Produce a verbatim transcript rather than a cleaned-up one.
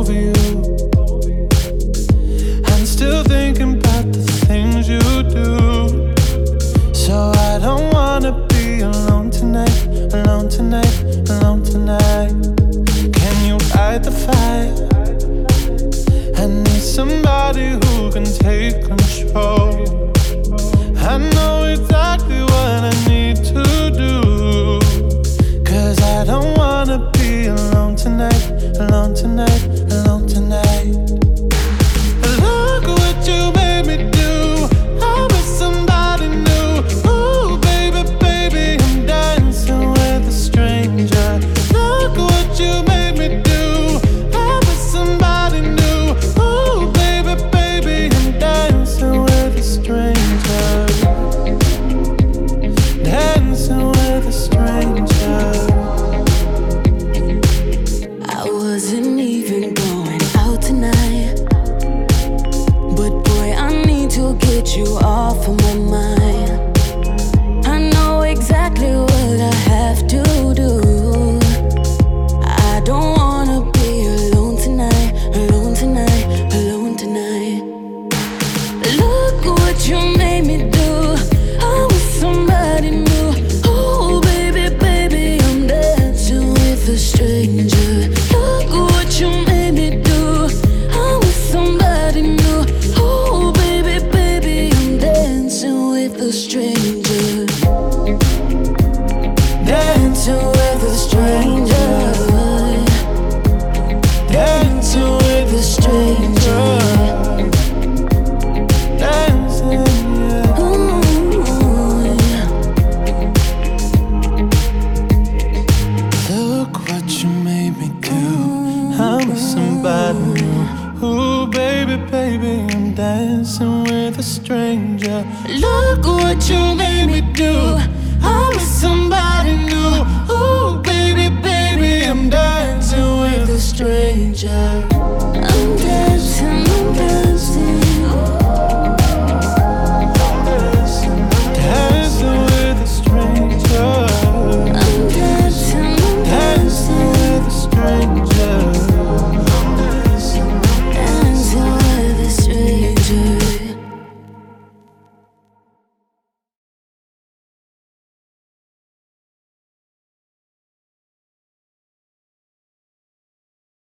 over you. I'm still thinking about the things you do. So I don't wanna be alone tonight, alone tonight, alone tonight. Can you fight the fire? I need somebody who can take control. I know exactly what I need to do, 'cause I don't wanna be alone tonight, alone tonight, alone tonight. Look what you made me do. I'm with somebody new. Ooh, baby, baby, I'm dancing with a stranger. Look what you made me do. I'm with somebody new. Ooh, baby, baby, I'm dancing with a stranger. Dancing with a stranger. I wasn't even going out tonight, but boy, I need to get you off of my mind. I know exactly what I have to do. I don't wanna be alone tonight, alone tonight, alone tonight. Look what you made me do. I'm with somebody new. Oh, baby, baby, I'm dancing with a stranger. Look what you made me do. I'm with somebody new. Oh, baby, baby, I'm dancing with a stranger. Dancing with a stranger. Dancing with a stranger. Dancing, yeah. Ooh, yeah. Look what you made me do. I'm with somebody new. Ooh, baby, baby, I'm dancing with a stranger. Look what you made me do. I'm with somebody new. Ooh, baby, baby, I'm dancing with a stranger. I'm